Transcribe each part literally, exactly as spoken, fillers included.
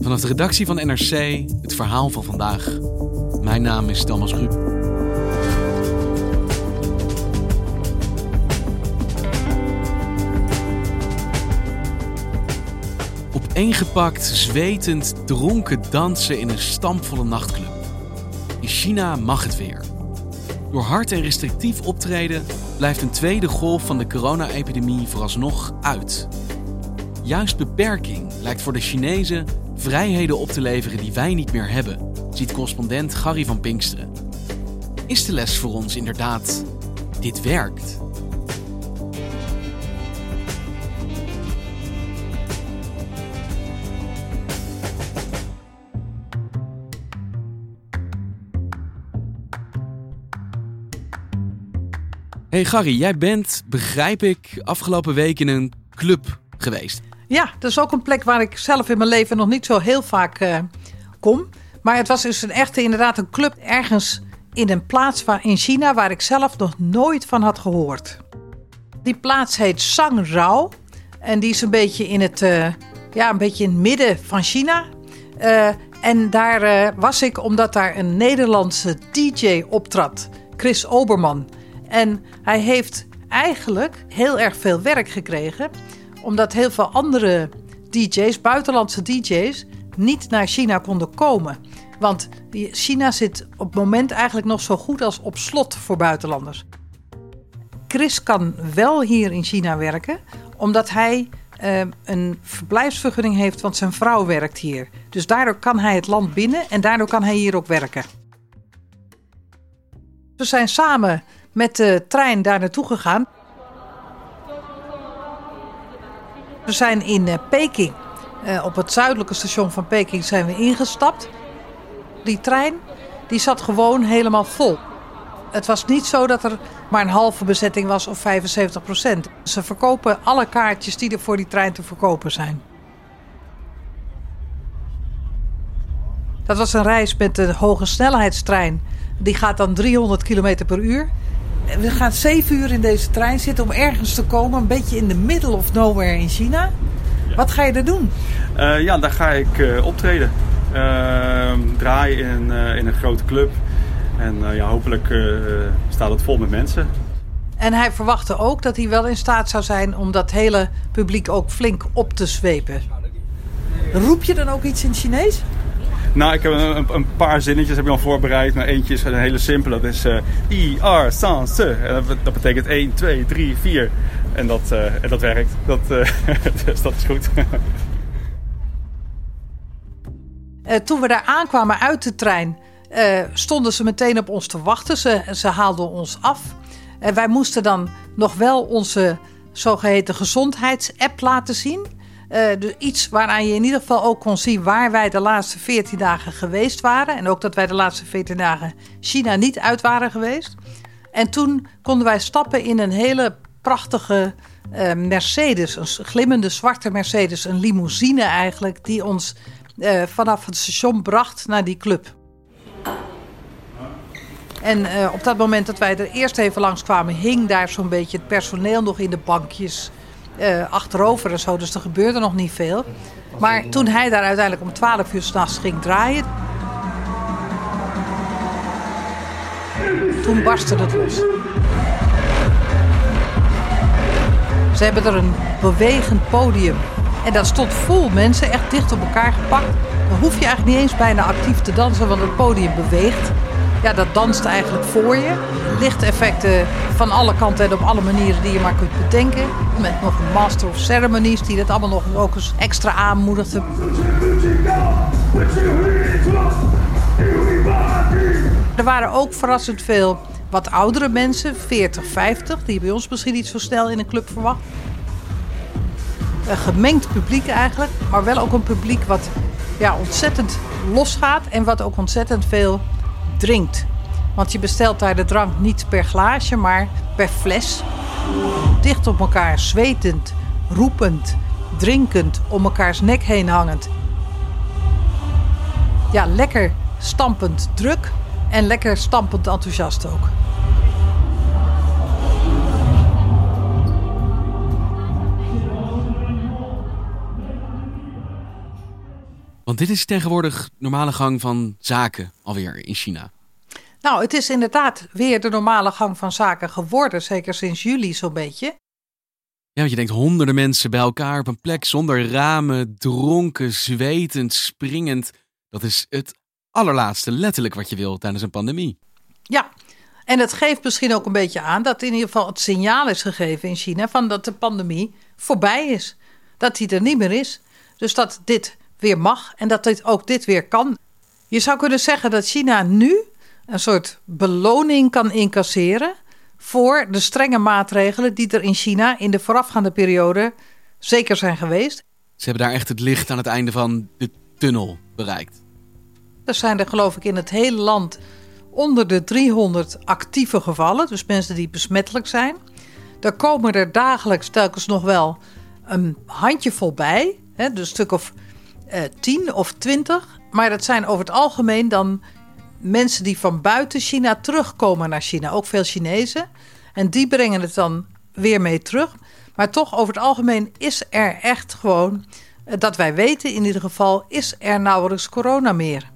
Vanaf de redactie van N R C, het verhaal van vandaag. Mijn naam is Thomas Rup. Opeengepakt, zwetend, dronken dansen in een stampvolle nachtclub. In China mag het weer. Door hard en restrictief optreden blijft een tweede golf van de corona-epidemie vooralsnog uit. Juist beperking lijkt voor de Chinezen vrijheden op te leveren die wij niet meer hebben, ziet correspondent Gary van Pinksteren. Is de les voor ons inderdaad, dit werkt? Hey Gary, jij bent, begrijp ik, afgelopen week in een club geweest. Ja, dat is ook een plek waar ik zelf in mijn leven nog niet zo heel vaak uh, kom. Maar het was dus een echte, inderdaad een club ergens in een plaats waar, in China waar ik zelf nog nooit van had gehoord. Die plaats heet Sangrao en die is een beetje in het, uh, ja, een beetje in het midden van China. Uh, en daar uh, was ik omdat daar een Nederlandse D J optrad, Chris Oberman. En hij heeft eigenlijk heel erg veel werk gekregen, omdat heel veel andere D J's, buitenlandse D J's, niet naar China konden komen. Want China zit op het moment eigenlijk nog zo goed als op slot voor buitenlanders. Chris kan wel hier in China werken, omdat hij uh, een verblijfsvergunning heeft, want zijn vrouw werkt hier. Dus daardoor kan hij het land binnen en daardoor kan hij hier ook werken. We zijn samen met de trein daar naartoe gegaan. We zijn in uh, Peking, uh, op het zuidelijke station van Peking zijn we ingestapt. Die trein die zat gewoon helemaal vol. Het was niet zo dat er maar een halve bezetting was of vijfenzeventig procent. Ze verkopen alle kaartjes die er voor die trein te verkopen zijn. Dat was een reis met de hoge snelheidstrein. Die gaat dan driehonderd kilometer per uur. We gaan zeven uur in deze trein zitten om ergens te komen. Een beetje in the middle of nowhere in China. Ja. Wat ga je er doen? Uh, ja, daar ga ik uh, optreden. Uh, draaien in, uh, in een grote club. En uh, ja, hopelijk uh, staat het vol met mensen. En hij verwachtte ook dat hij wel in staat zou zijn om dat hele publiek ook flink op te zwepen. Roep je dan ook iets in het Chinees? Nou, ik heb een, een paar zinnetjes heb ik al voorbereid. Maar eentje is een hele simpele. Dat is uh, I, R, san, se. En dat, dat betekent één, twee, drie, vier. En dat, uh, en dat werkt. Dat, uh, dus dat is goed. uh, toen we daar aankwamen uit de trein, uh, stonden ze meteen op ons te wachten. Ze, ze haalden ons af. En wij moesten dan nog wel onze zogeheten gezondheidsapp laten zien. Uh, dus iets waaraan je in ieder geval ook kon zien waar wij de laatste veertien dagen geweest waren. En ook dat wij de laatste veertien dagen China niet uit waren geweest. En toen konden wij stappen in een hele prachtige uh, Mercedes. Een glimmende zwarte Mercedes. Een limousine eigenlijk. Die ons uh, vanaf het station bracht naar die club. En uh, op dat moment dat wij er eerst even langs kwamen, hing daar zo'n beetje het personeel nog in de bankjes. Uh, achterover en zo, dus er gebeurde nog niet veel. Maar toen hij daar uiteindelijk om twaalf uur 's nachts ging draaien, toen barstte het los. Ze hebben er een bewegend podium. En dat stond vol mensen, echt dicht op elkaar gepakt. Dan hoef je eigenlijk niet eens bijna actief te dansen, want het podium beweegt. Ja, dat danst eigenlijk voor je. Lichteffecten van alle kanten en op alle manieren die je maar kunt bedenken. Met nog een master of ceremonies die dat allemaal nog ook eens extra aanmoedigde. Er waren ook verrassend veel wat oudere mensen, veertig, vijftig, die bij ons misschien niet zo snel in een club verwacht. Een gemengd publiek eigenlijk, maar wel ook een publiek wat ja, ontzettend losgaat en wat ook ontzettend veel drinkt. Want je bestelt daar de drank niet per glaasje, maar per fles. Dicht op elkaar, zwetend, roepend, drinkend, om elkaars nek heen hangend. Ja, lekker stampend druk en lekker stampend enthousiast ook. Want dit is tegenwoordig normale gang van zaken alweer in China. Nou, het is inderdaad weer de normale gang van zaken geworden, zeker sinds juli zo'n beetje. Ja, want je denkt honderden mensen bij elkaar op een plek zonder ramen, dronken, zwetend, springend. Dat is het allerlaatste letterlijk wat je wil tijdens een pandemie. Ja, en het geeft misschien ook een beetje aan dat in ieder geval het signaal is gegeven in China van dat de pandemie voorbij is. Dat die er niet meer is. Dus dat dit weer mag en dat dit ook dit weer kan. Je zou kunnen zeggen dat China nu een soort beloning kan incasseren voor de strenge maatregelen die er in China in de voorafgaande periode zeker zijn geweest. Ze hebben daar echt het licht aan het einde van de tunnel bereikt. Er zijn er geloof ik in het hele land onder de driehonderd actieve gevallen, dus mensen die besmettelijk zijn. Daar komen er dagelijks telkens nog wel een handjevol bij, hè, dus een stuk of eh, tien of twintig. Maar dat zijn over het algemeen dan mensen die van buiten China terugkomen naar China. Ook veel Chinezen. En die brengen het dan weer mee terug. Maar toch over het algemeen is er echt gewoon, dat wij weten in ieder geval, is er nauwelijks corona meer.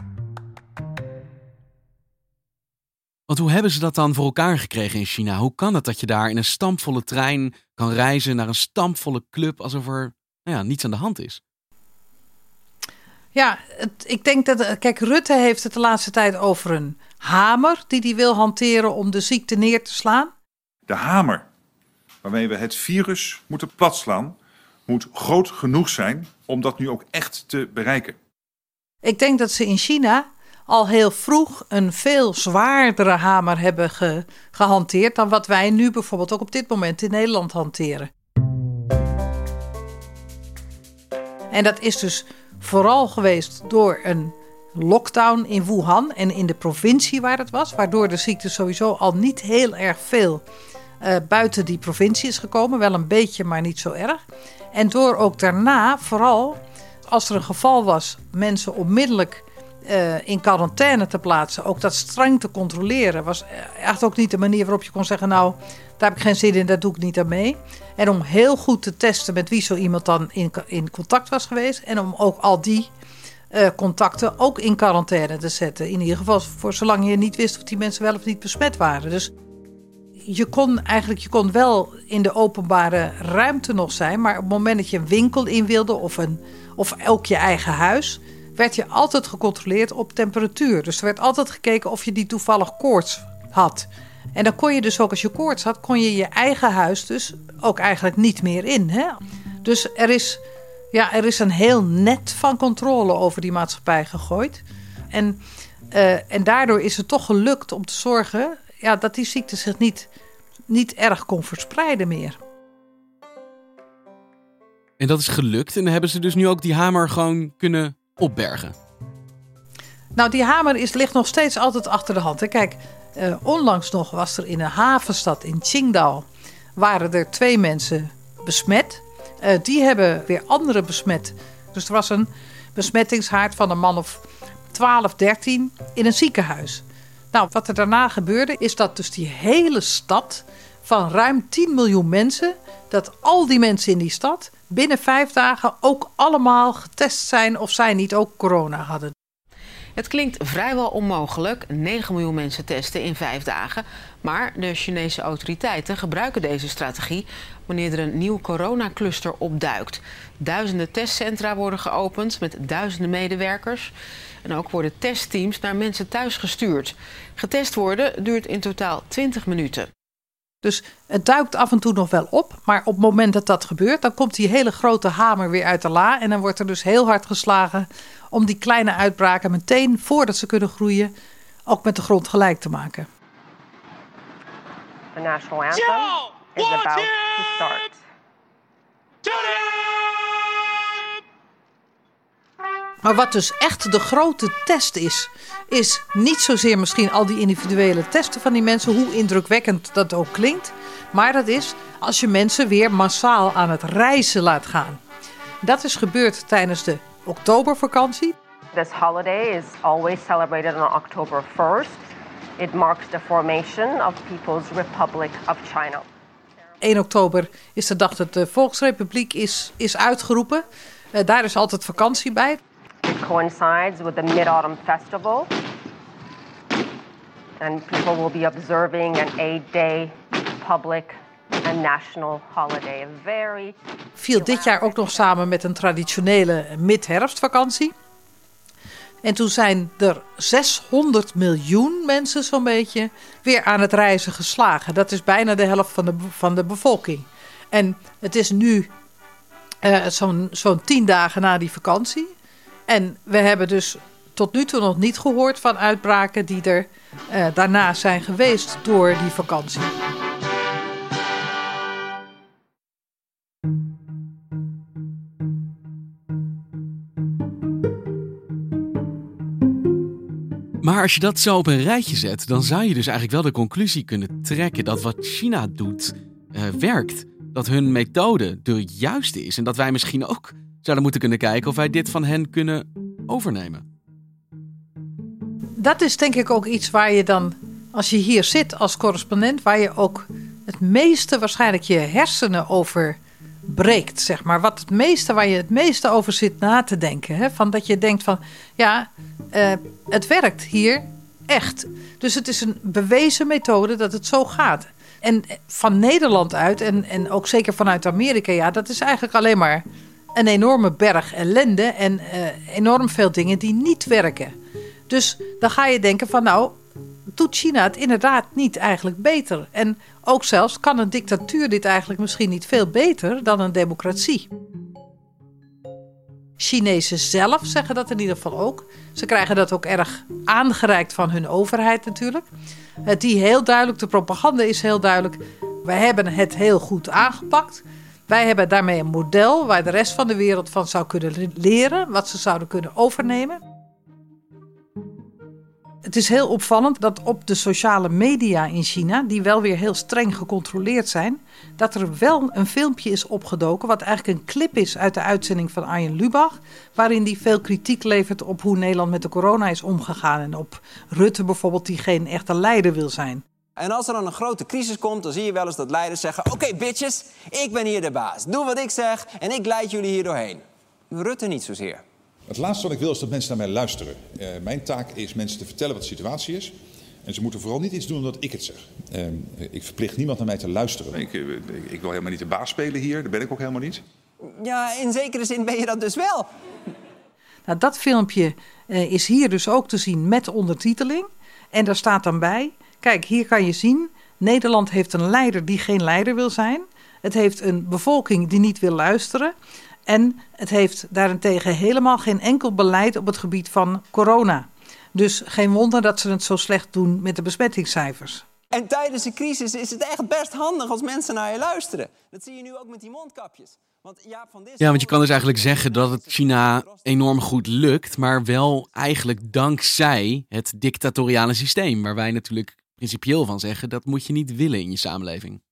Want hoe hebben ze dat dan voor elkaar gekregen in China? Hoe kan het dat je daar in een stampvolle trein kan reizen naar een stampvolle club alsof er nou ja, niets aan de hand is? Ja, het, ik denk dat, kijk, Rutte heeft het de laatste tijd over een hamer die hij wil hanteren om de ziekte neer te slaan. De hamer waarmee we het virus moeten platslaan moet groot genoeg zijn om dat nu ook echt te bereiken. Ik denk dat ze in China al heel vroeg een veel zwaardere hamer hebben ge, gehanteerd dan wat wij nu bijvoorbeeld ook op dit moment in Nederland hanteren. En dat is dus vooral geweest door een lockdown in Wuhan en in de provincie waar het was, waardoor de ziekte sowieso al niet heel erg veel uh, buiten die provincie is gekomen. Wel een beetje, maar niet zo erg. En door ook daarna, vooral als er een geval was, mensen onmiddellijk uh, in quarantaine te plaatsen, ook dat streng te controleren, was echt ook niet de manier waarop je kon zeggen, nou, daar heb ik geen zin in, daar doe ik niet aan mee. En om heel goed te testen met wie zo iemand dan in, in contact was geweest. En om ook al die uh, contacten ook in quarantaine te zetten. In ieder geval voor zolang je niet wist of die mensen wel of niet besmet waren. Dus je kon eigenlijk je kon wel in de openbare ruimte nog zijn. Maar op het moment dat je een winkel in wilde of, een, of ook je eigen huis, werd je altijd gecontroleerd op temperatuur. Dus er werd altijd gekeken of je die toevallig koorts had. En dan kon je dus ook, als je koorts had, kon je je eigen huis dus ook eigenlijk niet meer in. Hè? Dus er is, ja, er is een heel net van controle over die maatschappij gegooid. En, uh, en daardoor is het toch gelukt om te zorgen ja, dat die ziekte zich niet, niet erg kon verspreiden meer. En dat is gelukt en dan hebben ze dus nu ook die hamer gewoon kunnen opbergen. Nou, die hamer is, ligt nog steeds altijd achter de hand. Hè? Kijk, uh, onlangs nog was er in een havenstad in Qingdao, waren er twee mensen besmet. Uh, die hebben weer anderen besmet. Dus er was een besmettingshaard van een man of twaalf, dertien in een ziekenhuis. Nou, wat er daarna gebeurde is dat dus die hele stad van ruim tien miljoen mensen, dat al die mensen in die stad binnen vijf dagen ook allemaal getest zijn of zij niet ook corona hadden. Het klinkt vrijwel onmogelijk, negen miljoen mensen testen in vijf dagen. Maar de Chinese autoriteiten gebruiken deze strategie wanneer er een nieuw coronacluster opduikt. Duizenden testcentra worden geopend met duizenden medewerkers. En ook worden testteams naar mensen thuis gestuurd. Getest worden duurt in totaal twintig minuten. Dus het duikt af en toe nog wel op. Maar op het moment dat dat gebeurt, dan komt die hele grote hamer weer uit de la. En dan wordt er dus heel hard geslagen om die kleine uitbraken meteen, voordat ze kunnen groeien, ook met de grond gelijk te maken. The national anthem is about to start. Maar wat dus echt de grote test is, is niet zozeer misschien al die individuele testen van die mensen, hoe indrukwekkend dat ook klinkt. Maar dat is als je mensen weer massaal aan het reizen laat gaan. Dat is gebeurd tijdens de oktobervakantie. This holiday is always celebrated on October first. It marks the formation of People's Republic of China. één oktober is de dag dat de Volksrepubliek is, is uitgeroepen. Uh, daar is altijd vakantie bij. coincides with the Mid-Autumn Festival. And people will be observing an eight-day public and national holiday. A very viel dit jaar ook nog samen met een traditionele mid-herfstvakantie. En toen zijn er zeshonderd miljoen mensen zo'n beetje weer aan het reizen geslagen. Dat is bijna de helft van de, van de bevolking. En het is nu uh, zo'n, zo'n tien dagen na die vakantie. En we hebben dus tot nu toe nog niet gehoord van uitbraken die er uh, daarna zijn geweest door die vakantie. Maar als je dat zo op een rijtje zet, dan zou je dus eigenlijk wel de conclusie kunnen trekken dat wat China doet uh, werkt. Dat hun methode de juiste is en dat wij misschien ook zouden moeten kunnen kijken of wij dit van hen kunnen overnemen. Dat is denk ik ook iets waar je dan, als je hier zit als correspondent, waar je ook het meeste waarschijnlijk je hersenen over breekt, zeg maar. Wat het meeste, waar je het meeste over zit na te denken. Hè? Van dat je denkt van, ja, uh, het werkt hier echt. Dus het is een bewezen methode dat het zo gaat. En van Nederland uit, en, en ook zeker vanuit Amerika, ja, dat is eigenlijk alleen maar een enorme berg ellende en uh, enorm veel dingen die niet werken. Dus dan ga je denken van, nou, doet China het inderdaad niet eigenlijk beter? En ook zelfs kan een dictatuur dit eigenlijk misschien niet veel beter dan een democratie. Chinezen zelf zeggen dat in ieder geval ook. Ze krijgen dat ook erg aangereikt van hun overheid natuurlijk. Die heel duidelijk, de propaganda is heel duidelijk. Wij hebben het heel goed aangepakt. Wij hebben daarmee een model waar de rest van de wereld van zou kunnen leren. Wat ze zouden kunnen overnemen. Het is heel opvallend dat op de sociale media in China, die wel weer heel streng gecontroleerd zijn, dat er wel een filmpje is opgedoken wat eigenlijk een clip is uit de uitzending van Arjen Lubach, waarin hij veel kritiek levert op hoe Nederland met de corona is omgegaan en op Rutte bijvoorbeeld, die geen echte leider wil zijn. En als er dan een grote crisis komt, dan zie je wel eens dat leiders zeggen, oké okay, bitches, ik ben hier de baas. Doe wat ik zeg en ik leid jullie hier doorheen. Rutte niet zozeer. Het laatste wat ik wil is dat mensen naar mij luisteren. Uh, mijn taak is mensen te vertellen wat de situatie is. En ze moeten vooral niet iets doen omdat ik het zeg. Uh, ik verplicht niemand naar mij te luisteren. Ik, ik, ik wil helemaal niet de baas spelen hier. Dat ben ik ook helemaal niet. Ja, in zekere zin ben je dat dus wel. Nou, dat filmpje uh, is hier dus ook te zien met ondertiteling. En daar staat dan bij, kijk, hier kan je zien, Nederland heeft een leider die geen leider wil zijn. Het heeft een bevolking die niet wil luisteren. En het heeft daarentegen helemaal geen enkel beleid op het gebied van corona. Dus geen wonder dat ze het zo slecht doen met de besmettingscijfers. En tijdens de crisis is het echt best handig als mensen naar je luisteren. Dat zie je nu ook met die mondkapjes. Want Jaap van Dis... Ja, want je kan dus eigenlijk zeggen dat het China enorm goed lukt, maar wel eigenlijk dankzij het dictatoriale systeem, waar wij natuurlijk principieel van zeggen, dat moet je niet willen in je samenleving.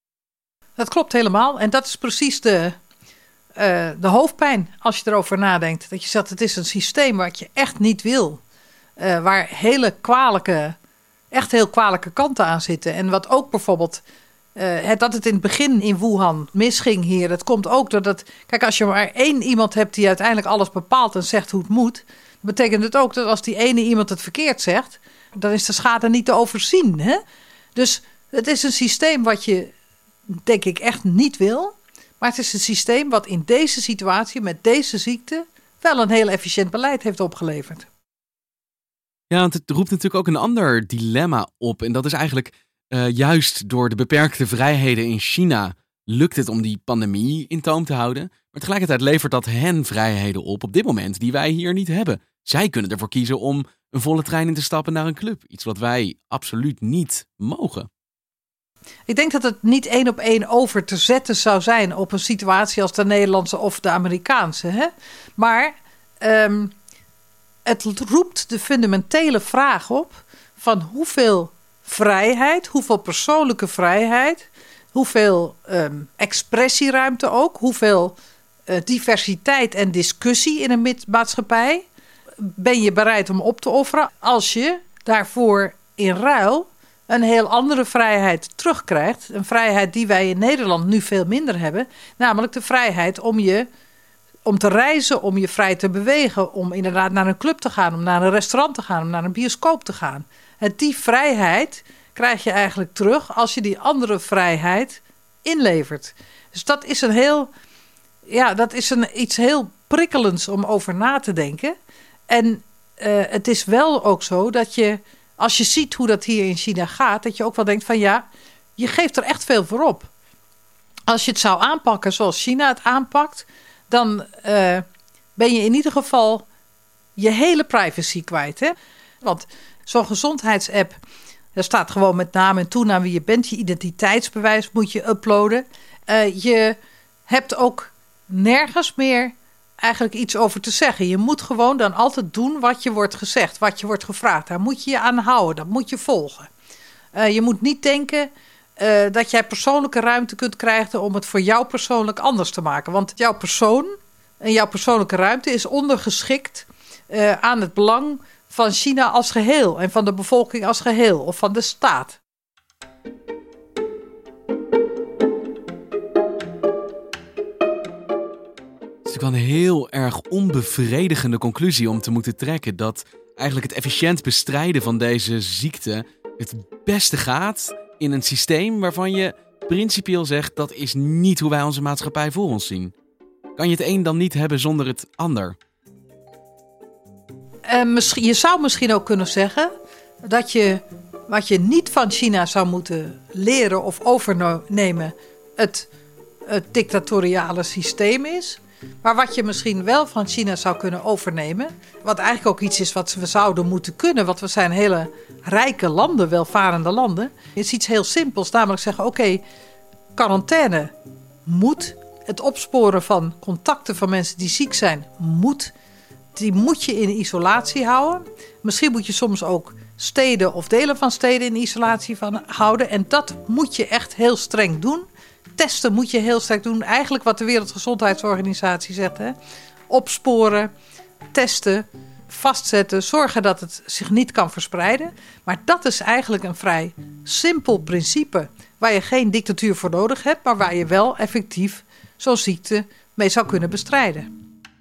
Dat klopt helemaal. En dat is precies de... Uh, de hoofdpijn, als je erover nadenkt. Dat je zegt, het is een systeem wat je echt niet wil. Uh, waar hele kwalijke, echt heel kwalijke kanten aan zitten. En wat ook bijvoorbeeld, uh, het, dat het in het begin in Wuhan misging hier. Dat komt ook doordat, kijk, als je maar één iemand hebt die uiteindelijk alles bepaalt en zegt hoe het moet. Dan betekent het ook dat als die ene iemand het verkeerd zegt, dan is de schade niet te overzien. Hè? Dus het is een systeem wat je, denk ik, echt niet wil. Maar het is een systeem wat in deze situatie, met deze ziekte, wel een heel efficiënt beleid heeft opgeleverd. Ja, want het roept natuurlijk ook een ander dilemma op. En dat is eigenlijk uh, juist door de beperkte vrijheden in China lukt het om die pandemie in toom te houden. Maar tegelijkertijd levert dat hen vrijheden op op dit moment die wij hier niet hebben. Zij kunnen ervoor kiezen om een volle trein in te stappen naar een club. Iets wat wij absoluut niet mogen. Ik denk dat het niet één op één over te zetten zou zijn op een situatie als de Nederlandse of de Amerikaanse. Hè? Maar um, het roept de fundamentele vraag op van hoeveel vrijheid, hoeveel persoonlijke vrijheid, hoeveel um, expressieruimte ook, hoeveel uh, diversiteit en discussie in een maatschappij ben je bereid om op te offeren als je daarvoor in ruil een heel andere vrijheid terugkrijgt. Een vrijheid die wij in Nederland nu veel minder hebben. Namelijk de vrijheid om je om te reizen, om je vrij te bewegen, om inderdaad naar een club te gaan, om naar een restaurant te gaan, om naar een bioscoop te gaan. En die vrijheid krijg je eigenlijk terug als je die andere vrijheid inlevert. Dus dat is een heel, ja, dat is een, iets heel prikkelends om over na te denken. En uh, het is wel ook zo dat je, als je ziet hoe dat hier in China gaat, dat je ook wel denkt van ja, je geeft er echt veel voor op. Als je het zou aanpakken zoals China het aanpakt, dan uh, ben je in ieder geval je hele privacy kwijt. Hè? Want zo'n gezondheidsapp, daar staat gewoon met naam en toenaam wie je bent. Je identiteitsbewijs moet je uploaden. Uh, je hebt ook nergens meer eigenlijk iets over te zeggen. Je moet gewoon dan altijd doen wat je wordt gezegd, wat je wordt gevraagd. Daar moet je je aan houden, dat moet je volgen. Uh, je moet niet denken uh, dat jij persoonlijke ruimte kunt krijgen om het voor jou persoonlijk anders te maken. Want jouw persoon en jouw persoonlijke ruimte is ondergeschikt uh, aan het belang van China als geheel en van de bevolking als geheel of van de staat. Het is natuurlijk wel een heel erg onbevredigende conclusie om te moeten trekken dat eigenlijk het efficiënt bestrijden van deze ziekte het beste gaat in een systeem waarvan je principieel zegt dat is niet hoe wij onze maatschappij voor ons zien. Kan je het een dan niet hebben zonder het ander? Uh, misschien, je zou misschien ook kunnen zeggen dat je wat je niet van China zou moeten leren of overnemen het, het dictatoriale systeem is. Maar wat je misschien wel van China zou kunnen overnemen, wat eigenlijk ook iets is wat we zouden moeten kunnen, want we zijn hele rijke landen, welvarende landen, is iets heel simpels, namelijk zeggen oké, okay, quarantaine moet, het opsporen van contacten van mensen die ziek zijn moet, die moet je in isolatie houden. Misschien moet je soms ook steden of delen van steden in isolatie van houden en dat moet je echt heel streng doen. Testen moet je heel sterk doen. Eigenlijk wat de Wereldgezondheidsorganisatie zegt. Hè? Opsporen, testen, vastzetten. Zorgen dat het zich niet kan verspreiden. Maar dat is eigenlijk een vrij simpel principe. Waar je geen dictatuur voor nodig hebt. Maar waar je wel effectief zo'n ziekte mee zou kunnen bestrijden.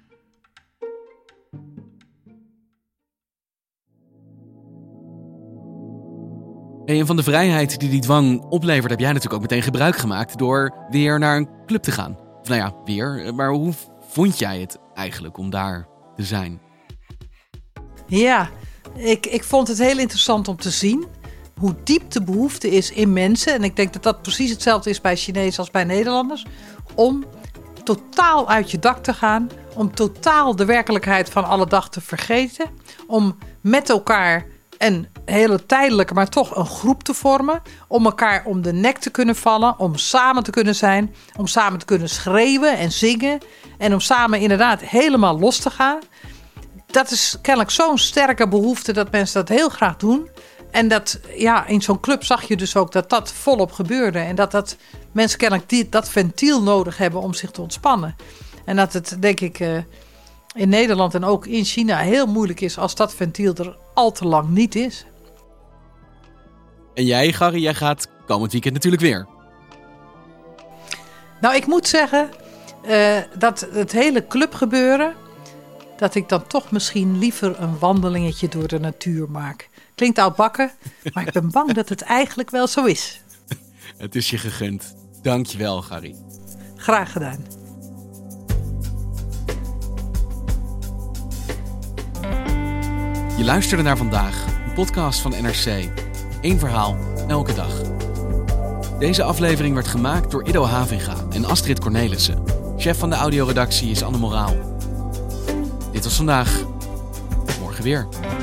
En van de vrijheid die die dwang oplevert heb jij natuurlijk ook meteen gebruik gemaakt door weer naar een club te gaan. Of nou ja, weer. Maar hoe vond jij het eigenlijk om daar te zijn? Ja, ik, ik vond het heel interessant om te zien hoe diep de behoefte is in mensen. En ik denk dat dat precies hetzelfde is bij Chinezen als bij Nederlanders. Om totaal uit je dak te gaan. Om totaal de werkelijkheid van alle dag te vergeten. Om met elkaar een hele tijdelijke, maar toch een groep te vormen. Om elkaar om de nek te kunnen vallen. Om samen te kunnen zijn. Om samen te kunnen schreeuwen en zingen. En om samen inderdaad helemaal los te gaan. Dat is kennelijk zo'n sterke behoefte dat mensen dat heel graag doen. En dat, ja, in zo'n club zag je dus ook dat dat volop gebeurde. En dat, dat mensen kennelijk die, dat ventiel nodig hebben om zich te ontspannen. En dat het, denk ik, uh, in Nederland en ook in China heel moeilijk is als dat ventiel er al te lang niet is. En jij, Garry, jij gaat komend weekend natuurlijk weer. Nou, ik moet zeggen uh, dat het hele clubgebeuren, dat ik dan toch misschien liever een wandelingetje door de natuur maak. Klinkt oudbakken, maar ik ben bang dat het eigenlijk wel zo is. Het is je gegund. Dank je wel, Garry. Graag gedaan. Je luisterde naar Vandaag, een podcast van N R C. Eén verhaal, elke dag. Deze aflevering werd gemaakt door Ido Havinga en Astrid Cornelissen. Chef van de audioredactie is Anne Moraal. Dit was Vandaag. Morgen weer.